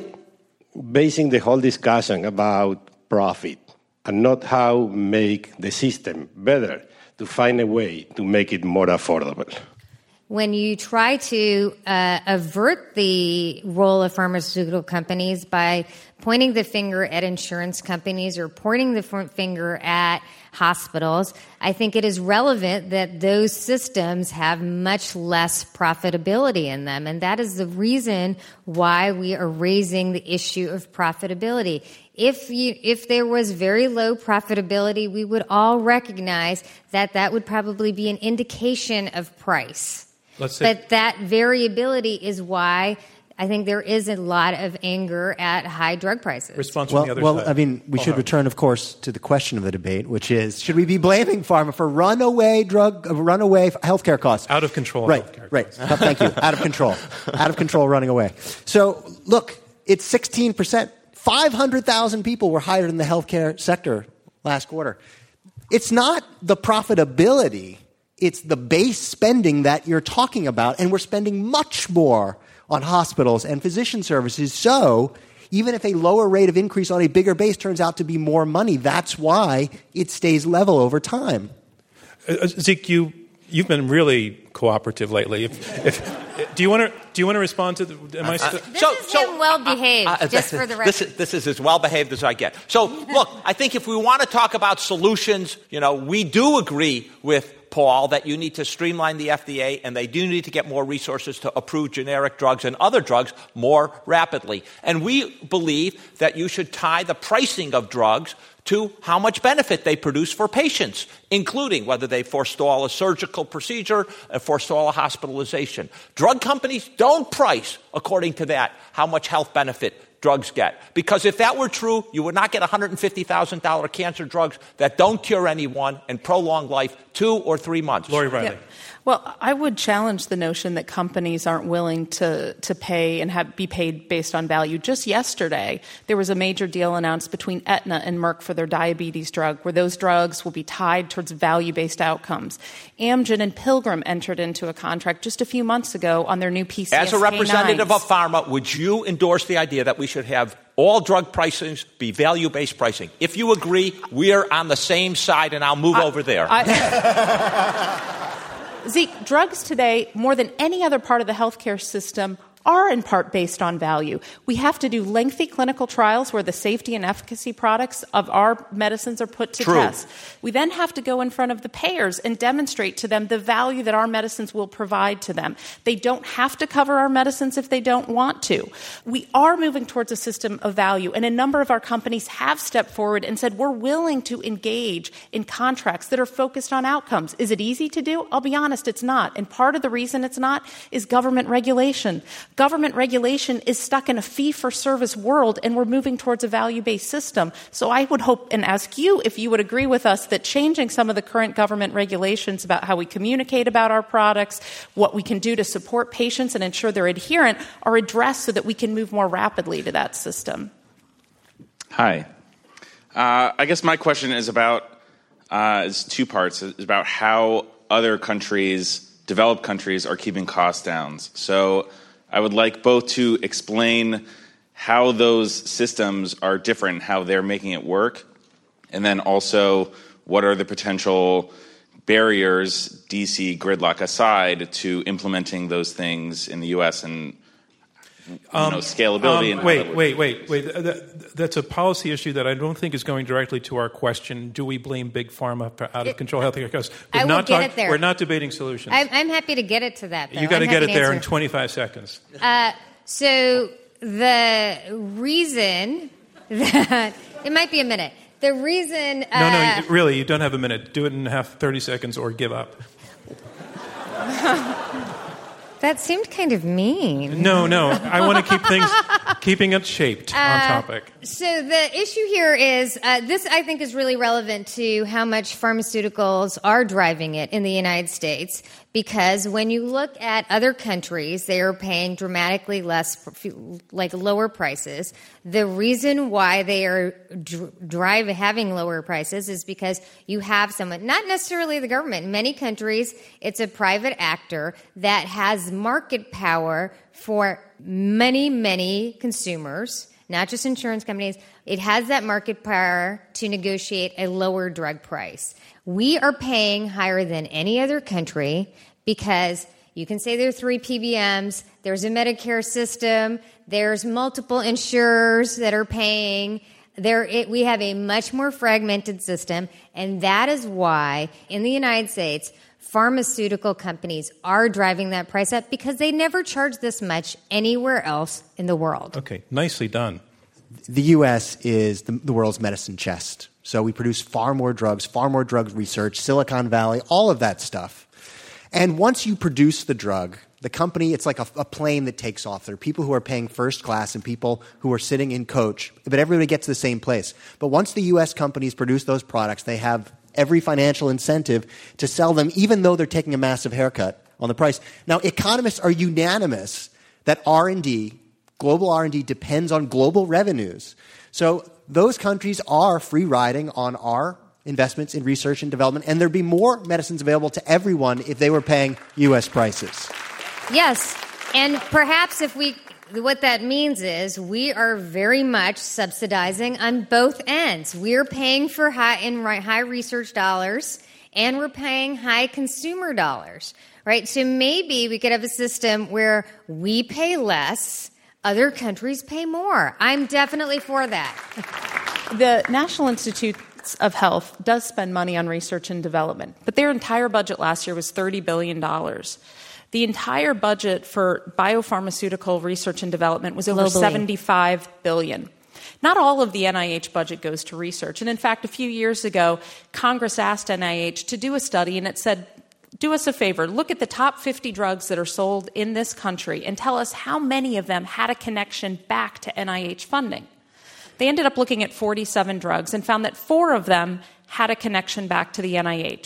basing the whole discussion about profit and not how make the system better to find a way to make it more affordable? When you try to uh, avert the role of pharmaceutical companies by pointing the finger at insurance companies or pointing the finger at hospitals, I think it is relevant that those systems have much less profitability in them. And that is the reason why we are raising the issue of profitability. If you, if there was very low profitability, we would all recognize that that would probably be an indication of price. Let's say, but that variability is why I think there is a lot of anger at high drug prices. Response well, from the other well, side. I mean, we oh, should Howard. return, of course, to the question of the debate, which is, should we be blaming pharma for runaway drug, uh, runaway healthcare costs? Out of control right, healthcare right. costs. Uh, thank you. Out of control. Out of control, running away. So, look, it's sixteen percent. five hundred thousand people were hired in the healthcare sector last quarter. It's not the profitability. It's the base spending that you're talking about, and we're spending much more on hospitals and physician services. So even if a lower rate of increase on a bigger base turns out to be more money, that's why it stays level over time. Uh, Zeke, you, you've been really cooperative lately. If, if, do you want to do you want to respond to the? Am I st- This So- is so, him well behaved, Uh, uh, just for the record. This is, this is as well behaved as I get. So, look, I think if we want to talk about solutions, you know, we do agree with Paul that you need to streamline the F D A and they do need to get more resources to approve generic drugs and other drugs more rapidly. And we believe that you should tie the pricing of drugs to how much benefit they produce for patients, including whether they forestall a surgical procedure and forestall a hospitalization. Drug companies don't price according to that, how much health benefit drugs get. Because if that were true, you would not get one hundred fifty thousand dollars cancer drugs that don't cure anyone and prolong life two or three months. Lori Riley. Yeah. Well, I would challenge the notion that companies aren't willing to, to pay and have, be paid based on value. Just yesterday, there was a major deal announced between Aetna and Merck for their diabetes drug, where those drugs will be tied towards value-based outcomes. Amgen and Pilgrim entered into a contract just a few months ago on their new P C S K nines. As a representative of pharma, would you endorse the idea that we should have all drug pricing be value-based pricing? If you agree, we're on the same side, and I'll move I, over there. I, Zeke, drugs today, more than any other part of the healthcare system, are in part based on value. We have to do lengthy clinical trials where the safety and efficacy products of our medicines are put to True. test. We then have to go in front of the payers and demonstrate to them the value that our medicines will provide to them. They don't have to cover our medicines if they don't want to. We are moving towards a system of value, and a number of our companies have stepped forward and said we're willing to engage in contracts that are focused on outcomes. Is it easy to do? I'll be honest, it's not. And part of the reason it's not is government regulation. Government regulation is stuck in a fee-for-service world, and we're moving towards a value-based system. So I would hope and ask you if you would agree with us that changing some of the current government regulations about how we communicate about our products, what we can do to support patients and ensure they're adherent, are addressed so that we can move more rapidly to that system. Hi. Uh, I guess my question is about, uh, is two parts. It's about how other countries, developed countries, are keeping costs down. So I would like both to explain how those systems are different, how they're making it work, and then also what are the potential barriers, D C gridlock aside, to implementing those things in the U S and you um, know, scalability. Um, and wait, wait, wait, wait. That, that's a policy issue that I don't think is going directly to our question. Do we blame big pharma for out of it, control healthcare costs? I will not get talk, it there. We're not debating solutions. I'm, I'm happy to get it to that, though. You got to get it there answer. in twenty-five seconds. Uh, so the reason that it might be a minute. The reason. Uh, no, no, you, really, you don't have a minute. Do it in half thirty seconds or give up. That seemed kind of mean. No, no. I want to keep things, keeping it shaped uh, on topic. So the issue here is, uh, this I think is really relevant to how much pharmaceuticals are driving it in the United States, because when you look at other countries, they are paying dramatically less, like lower prices. The reason why they are dr- drive having lower prices is because you have someone, not necessarily the government. In many countries, it's a private actor that has market power for many, many consumers, not just insurance companies. It has that market power to negotiate a lower drug price. We are paying higher than any other country because you can say there are three P B Ms, there's a Medicare system, there's multiple insurers that are paying. There, it, we have a much more fragmented system, and that is why in the United States, pharmaceutical companies are driving that price up because they never charge this much anywhere else in the world. Okay, nicely done. The U S is the, the world's medicine chest. So we produce far more drugs, far more drug research, Silicon Valley, all of that stuff. And once you produce the drug, the company, it's like a, a plane that takes off. There are people who are paying first class and people who are sitting in coach, but everybody gets to the same place. But once the U S companies produce those products, they have every financial incentive to sell them, even though they're taking a massive haircut on the price. Now, economists are unanimous that R and D, global R and D, depends on global revenues. So those countries are free riding on our investments in research and development, and there'd be more medicines available to everyone if they were paying U S prices. Yes, and perhaps if we, what that means is we are very much subsidizing on both ends. We're paying for high in high research dollars, and we're paying high consumer dollars, right? So maybe we could have a system where we pay less, other countries pay more. I'm definitely for that. The National Institutes of Health does spend money on research and development, but their entire budget last year was thirty billion dollars. The entire budget for biopharmaceutical research and development was over Globally. seventy-five billion dollars. Not all of the N I H budget goes to research. And in fact, a few years ago, Congress asked N I H to do a study, and it said, do us a favor, look at the top fifty drugs that are sold in this country and tell us how many of them had a connection back to N I H funding. They ended up looking at forty-seven drugs and found that four of them had a connection back to the N I H.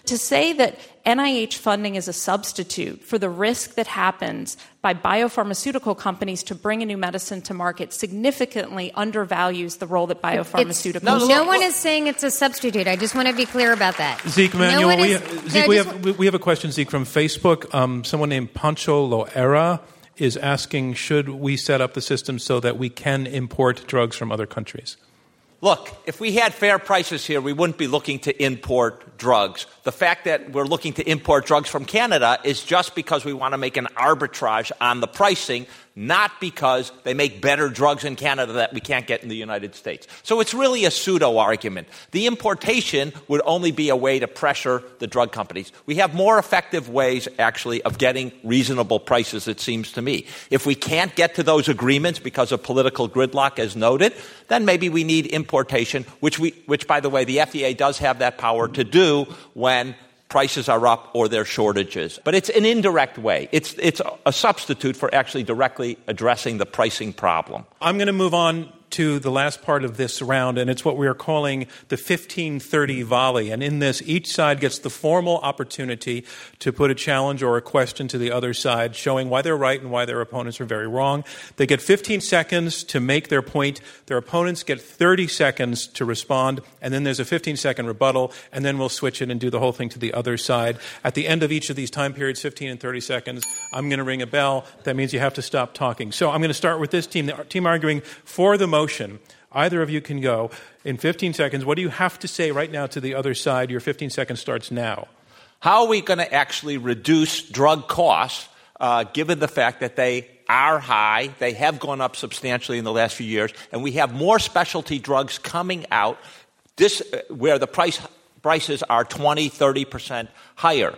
To say that N I H funding is a substitute for the risk that happens by biopharmaceutical companies to bring a new medicine to market significantly undervalues the role that biopharmaceuticals no, play. no one is saying it's a substitute. I just want to be clear about that. Zeke Manuel, no we, is, Zeke, no, we, just, have, we, we have a question, Zeke, from Facebook. Um, someone named Pancho Loera is asking, should we set up the system so that we can import drugs from other countries? Look, if we had fair prices here, we wouldn't be looking to import drugs. The fact that we're looking to import drugs from Canada is just because we want to make an arbitrage on the pricing, not because they make better drugs in Canada that we can't get in the United States. So it's really a pseudo-argument. The importation would only be a way to pressure the drug companies. We have more effective ways, actually, of getting reasonable prices, it seems to me. If we can't get to those agreements because of political gridlock, as noted, then maybe we need importation, which, we, which by the way, the F D A does have that power to do when prices are up or there are shortages. But it's an indirect way. It's, it's a substitute for actually directly addressing the pricing problem. I'm going to move on to the last part of this round, and it's what we are calling the fifteen thirty volley. And in this, each side gets the formal opportunity to put a challenge or a question to the other side, showing why they're right and why their opponents are very wrong. They get fifteen seconds to make their point. Their opponents get thirty seconds to respond, and then there's a fifteen-second rebuttal, and then we'll switch it and do the whole thing to the other side. At the end of each of these time periods, fifteen and thirty seconds, I'm going to ring a bell. That means you have to stop talking. So I'm going to start with this team, the team arguing for the motion. Either of you can go. In fifteen seconds, what do you have to say right now to the other side? Your fifteen seconds starts now. How are we going to actually reduce drug costs, uh, given the fact that they are high, they have gone up substantially in the last few years, and we have more specialty drugs coming out this, uh, where the price prices are twenty, thirty percent higher?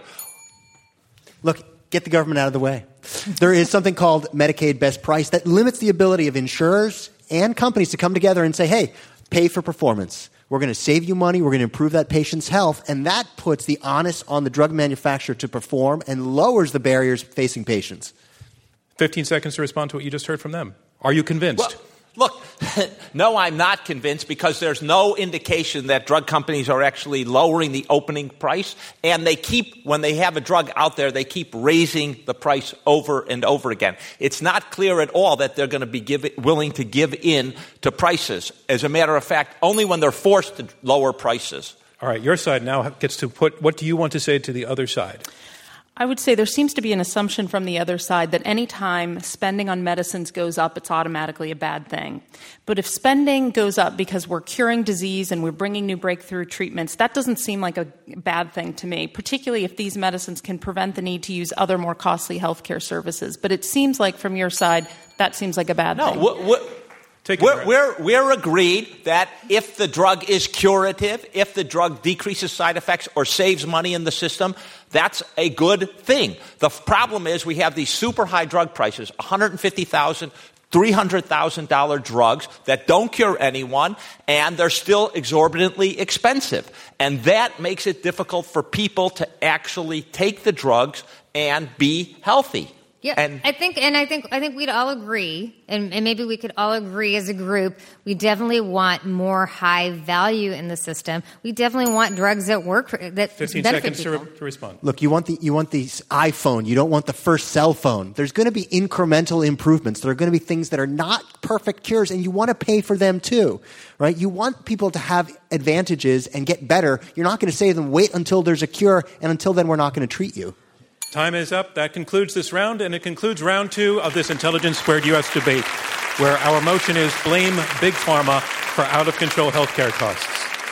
Look, get the government out of the way. There is something called Medicaid best price that limits the ability of insurers and companies to come together and say, hey, pay for performance. We're going to save you money. We're going to improve that patient's health. And that puts the onus on the drug manufacturer to perform and lowers the barriers facing patients. fifteen seconds to respond to what you just heard from them. Are you convinced? Well, look, no, I'm not convinced because there's no indication that drug companies are actually lowering the opening price. And they keep, when they have a drug out there, they keep raising the price over and over again. It's not clear at all that they're going to be give, willing to give in to prices. As a matter of fact, only when they're forced to lower prices. All right, your side now gets to put, what do you want to say to the other side? I would say there seems to be an assumption from the other side that any time spending on medicines goes up, it's automatically a bad thing. But if spending goes up because we're curing disease and we're bringing new breakthrough treatments, that doesn't seem like a bad thing to me, particularly if these medicines can prevent the need to use other more costly healthcare services. But it seems like from your side, that seems like a bad no, thing. No, we're, we're, we're, we're agreed that if the drug is curative, if the drug decreases side effects or saves money in the system, that's a good thing. The problem is we have these super high drug prices, one hundred fifty thousand dollars, three hundred thousand dollars drugs that don't cure anyone, and they're still exorbitantly expensive. And that makes it difficult for people to actually take the drugs and be healthy. Yeah, and I think, and I think, I think we'd all agree, and, and maybe we could all agree as a group. We definitely want more high value in the system. We definitely want drugs that work for, that Fifteen benefit seconds people. to, re- to respond. Look, you want the you want the iPhone. You don't want the first cell phone. There's going to be incremental improvements. There are going to be things that are not perfect cures, and you want to pay for them too, right? You want people to have advantages and get better. You're not going to say to them, wait until there's a cure, and until then, we're not going to treat you. Time is up. That concludes this round, and it concludes round two of this Intelligence Squared U S debate, where our motion is blame Big Pharma for out-of-control healthcare costs.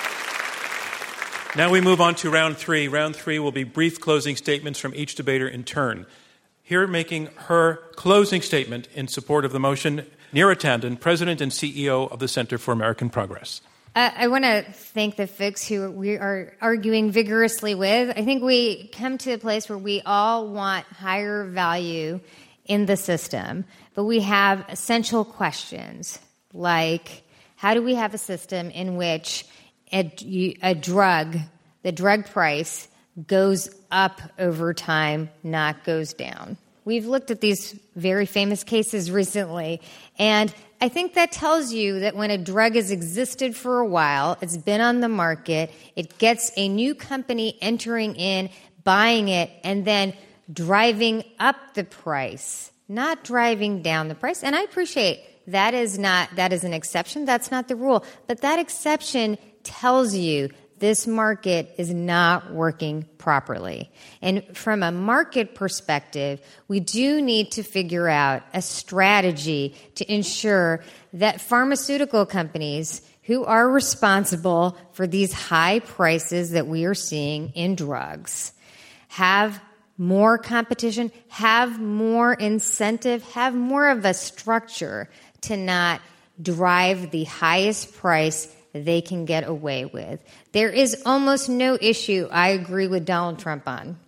Now we move on to round three. Round three will be brief closing statements from each debater in turn. Here making her closing statement in support of the motion, Neera Tanden, President and C E O of the Center for American Progress. Uh, I want to thank the folks who we are arguing vigorously with. I think we come to a place where we all want higher value in the system, but we have essential questions like, how do we have a system in which a, a drug, the drug price, goes up over time, not goes down? we've looked at these very famous cases recently, and I think that tells you that when a drug has existed for a while, it's been on the market, it gets a new company entering in, buying it, and then driving up the price, not driving down the price. And I appreciate that is not, that is an exception. That's not the rule. But that exception tells you this market is not working properly. And from a market perspective, we do need to figure out a strategy to ensure that pharmaceutical companies who are responsible for these high prices that we are seeing in drugs have more competition, have more incentive, have more of a structure to not drive the highest price they can get away with. There is almost no issue I agree with Donald Trump on.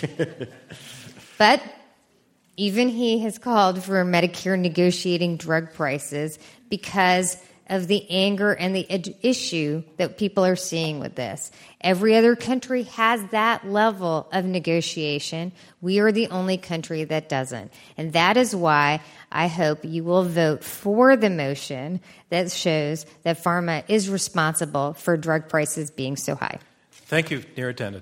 But even he has called for Medicare negotiating drug prices because of the anger and the ed- issue that people are seeing with this. Every other country has that level of negotiation. We are the only country that doesn't. And that is why I hope you will vote for the motion that shows that pharma is responsible for drug prices being so high. Thank you, Neera Tanden.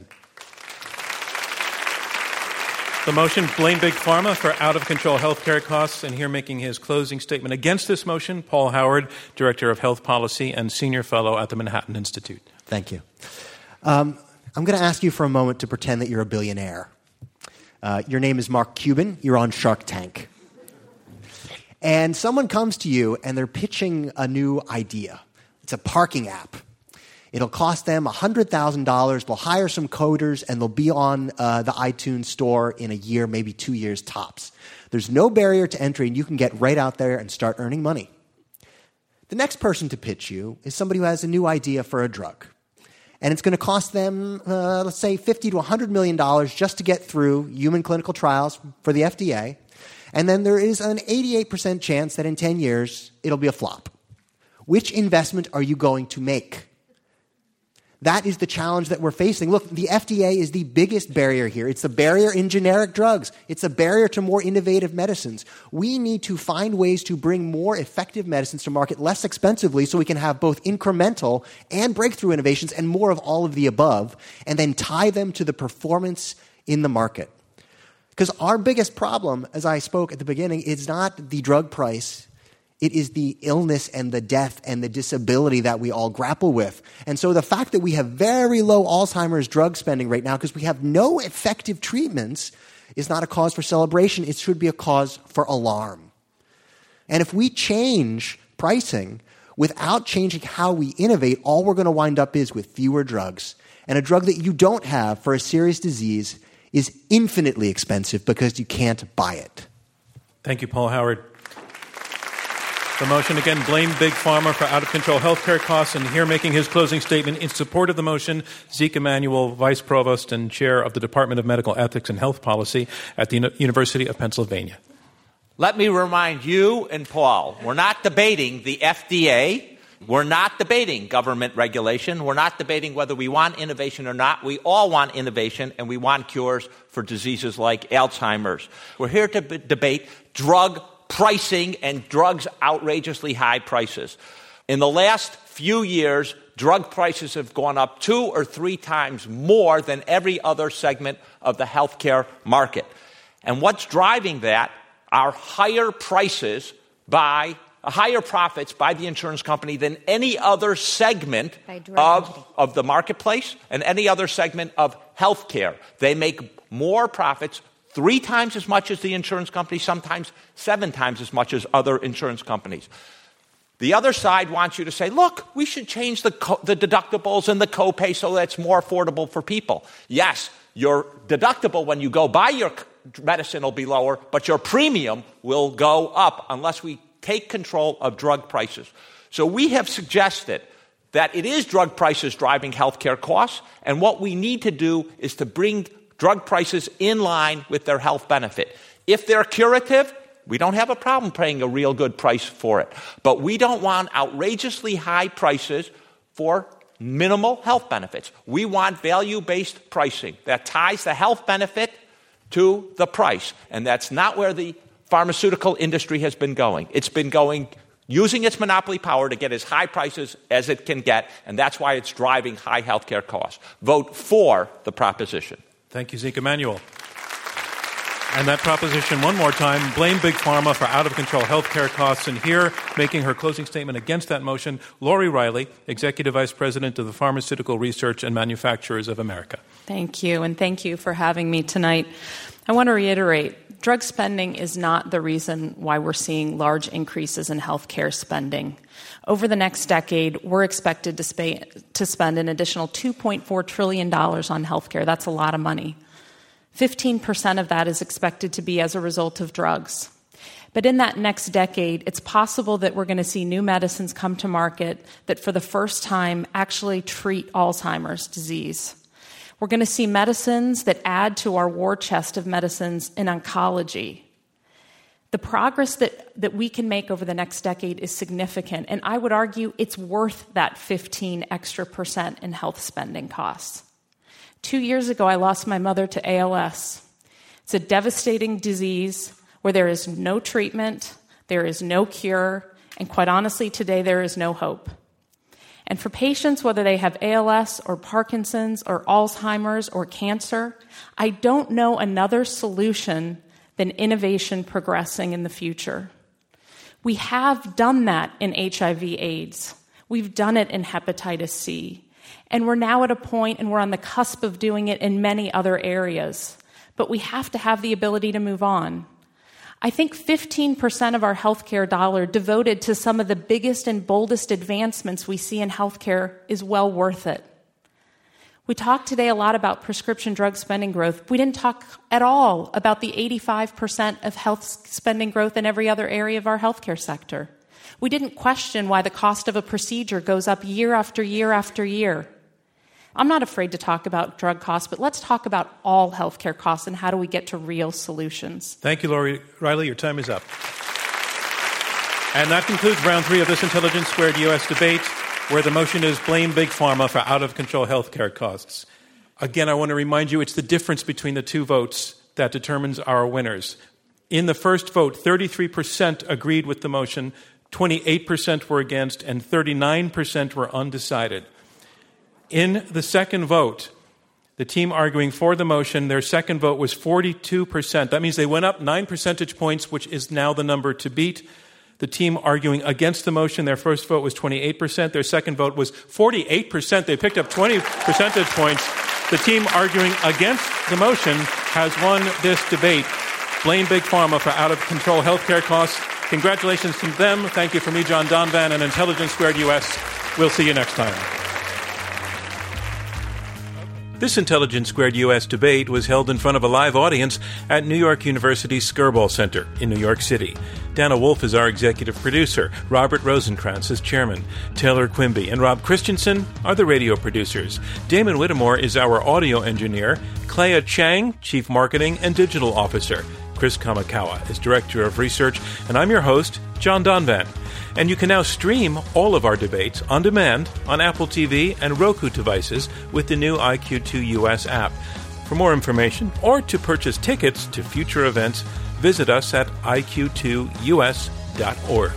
The motion, blame Big Pharma for out-of-control healthcare costs, and here making his closing statement against this motion, Paul Howard, Director of Health Policy and Senior Fellow at the Manhattan Institute. Thank you. Um, I'm going to ask you for a moment to pretend that you're a billionaire. Uh, your name is Mark Cuban. You're on Shark Tank. And someone comes to you and they're pitching a new idea. It's a parking app. It'll cost them one hundred thousand dollars. They'll hire some coders, and they'll be on uh, the iTunes store in a year, maybe two years tops. There's no barrier to entry, and you can get right out there and start earning money. The next person to pitch you is somebody who has a new idea for a drug. And it's going to cost them, uh, let's say, fifty to one hundred million dollars just to get through human clinical trials for the F D A. And then there is an eighty-eight percent chance that in ten years, it'll be a flop. Which investment are you going to make? That is the challenge that we're facing. Look, the F D A is the biggest barrier here. It's the barrier in generic drugs. It's a barrier to more innovative medicines. We need to find ways to bring more effective medicines to market less expensively so we can have both incremental and breakthrough innovations and more of all of the above, and then tie them to the performance in the market. Because our biggest problem, as I spoke at the beginning, is not the drug price. It is the illness and the death and the disability that we all grapple with. And so the fact that we have very low Alzheimer's drug spending right now because we have no effective treatments is not a cause for celebration. It should be a cause for alarm. And if we change pricing without changing how we innovate, all we're going to wind up is with fewer drugs. And a drug that you don't have for a serious disease is infinitely expensive because you can't buy it. Thank you, Paul Howard. The motion, again, blame Big Pharma for out-of-control healthcare costs. And here making his closing statement in support of the motion, Zeke Emanuel, Vice Provost and Chair of the Department of Medical Ethics and Health Policy at the University of Pennsylvania. Let me remind you and Paul, we're not debating the F D A. We're not debating government regulation. We're not debating whether we want innovation or not. We all want innovation, and we want cures for diseases like Alzheimer's. We're here to b- debate drug pricing and drugs' outrageously high prices. In the last few years, drug prices have gone up two or three times more than every other segment of the healthcare market. And what's driving that are higher prices by uh, higher profits by the insurance company than any other segment of, of the marketplace and any other segment of healthcare. They make more profits, three times as much as the insurance company, sometimes seven times as much as other insurance companies. The other side wants you to say, look, we should change the, co- the deductibles and the copay so that it's more affordable for people. Yes, your deductible when you go buy your medicine will be lower, but your premium will go up unless we take control of drug prices. So we have suggested that it is drug prices driving healthcare costs, and what we need to do is to bring drug prices in line with their health benefit. If they're curative, we don't have a problem paying a real good price for it. But we don't want outrageously high prices for minimal health benefits. We want value-based pricing that ties the health benefit to the price. And that's not where the pharmaceutical industry has been going. It's been going using its monopoly power to get as high prices as it can get, and that's why it's driving high healthcare costs. Vote for the proposition. Thank you, Zeke Emanuel. And that proposition, one more time, blame Big Pharma for out-of-control healthcare costs. And here, making her closing statement against that motion, Lori Riley, Executive Vice President of the Pharmaceutical Research and Manufacturers of America. Thank you, and thank you for having me tonight. I want to reiterate, drug spending is not the reason why we're seeing large increases in healthcare spending. Over the next decade, we're expected to, spay, to spend an additional two point four trillion dollars on healthcare. That's a lot of money. fifteen percent of that is expected to be as a result of drugs. But in that next decade, it's possible that we're going to see new medicines come to market that for the first time actually treat Alzheimer's disease. We're going to see medicines that add to our war chest of medicines in oncology. The progress that, that we can make over the next decade is significant, and I would argue it's worth that fifteen extra percent in health spending costs. Two years ago, I lost my mother to A L S. It's a devastating disease where there is no treatment, there is no cure, and quite honestly, today there is no hope. And for patients, whether they have A L S or Parkinson's or Alzheimer's or cancer, I don't know another solution than innovation progressing in the future. We have done that in H I V AIDS. We've done it in hepatitis C. And we're now at a point, and we're on the cusp of doing it in many other areas. But we have to have the ability to move on. I think fifteen percent of our healthcare dollar devoted to some of the biggest and boldest advancements we see in healthcare is well worth it. We talked today a lot about prescription drug spending growth. We didn't talk at all about the eighty-five percent of health spending growth in every other area of our healthcare sector. We didn't question why the cost of a procedure goes up year after year after year. I'm not afraid to talk about drug costs, but let's talk about all healthcare costs and how do we get to real solutions. Thank you, Lori Riley. Your time is up. And that concludes round three of this Intelligence Squared U S debate, where the motion is blame Big Pharma for out-of-control healthcare costs. Again, I want to remind you it's the difference between the two votes that determines our winners. In the first vote, thirty-three percent agreed with the motion, twenty-eight percent were against, and thirty-nine percent were undecided. In the second vote, the team arguing for the motion, their second vote was forty-two percent. That means they went up nine percentage points, which is now the number to beat. The team arguing against the motion, their first vote was twenty-eight percent. Their second vote was forty-eight percent. They picked up twenty percentage points. The team arguing against the motion has won this debate. Blame Big Pharma for out-of-control healthcare costs. Congratulations to them. Thank you from me, John Donvan, and Intelligence Squared U S. We'll see you next time. This Intelligence Squared U S debate was held in front of a live audience at New York University's Skirball Center in New York City. Dana Wolf is our executive producer. Robert Rosenkrantz is chairman. Taylor Quimby and Rob Christensen are the radio producers. Damon Whittemore is our audio engineer. Clea Chang, chief marketing and digital officer. Chris Kamakawa is director of research. And I'm your host, John Donvan. And you can now stream all of our debates on demand on Apple T V and Roku devices with the new I Q two U S app. For more information or to purchase tickets to future events, visit us at I Q two U S dot org.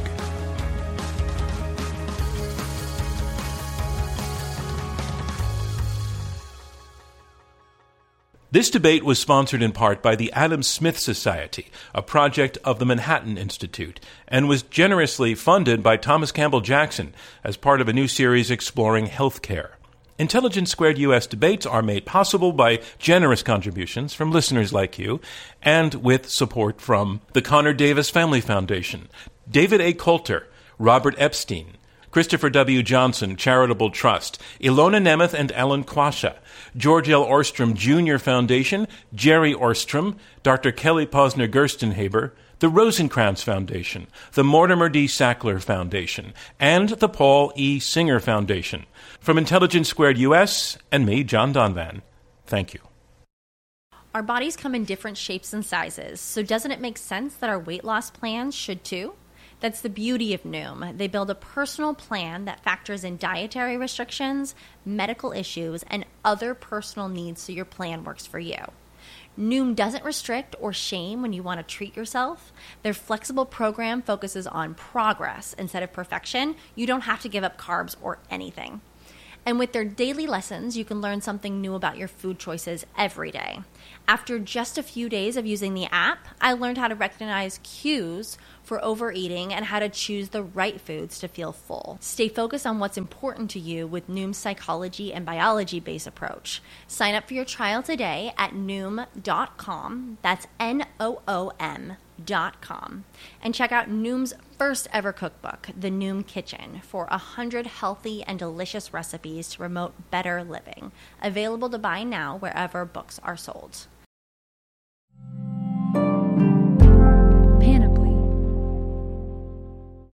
This debate was sponsored in part by the Adam Smith Society, a project of the Manhattan Institute, and was generously funded by Thomas Campbell Jackson as part of a new series exploring healthcare. Intelligence Squared U S debates are made possible by generous contributions from listeners like you and with support from the Connor Davis Family Foundation, David A. Coulter, Robert Epstein, Christopher W. Johnson Charitable Trust, Ilona Nemeth and Ellen Quasha, George L. Orstrom Junior Foundation, Jerry Orstrom, Doctor Kelly Posner Gerstenhaber, the Rosenkrantz Foundation, the Mortimer D. Sackler Foundation, and the Paul E. Singer Foundation. From Intelligence Squared U S and me, John Donvan, thank you. Our bodies come in different shapes and sizes, so doesn't it make sense that our weight loss plans should too? That's the beauty of Noom. They build a personal plan that factors in dietary restrictions, medical issues, and other personal needs so your plan works for you. Noom doesn't restrict or shame when you want to treat yourself. Their flexible program focuses on progress instead of perfection. You don't have to give up carbs or anything. And with their daily lessons, you can learn something new about your food choices every day. After just a few days of using the app, I learned how to recognize cues for overeating and how to choose the right foods to feel full. Stay focused on what's important to you with Noom's psychology and biology-based approach. Sign up for your trial today at noom dot com. That's N O O M dot com. And check out Noom's first ever cookbook, The Noom Kitchen, for one hundred healthy and delicious recipes to promote better living. Available to buy now wherever books are sold.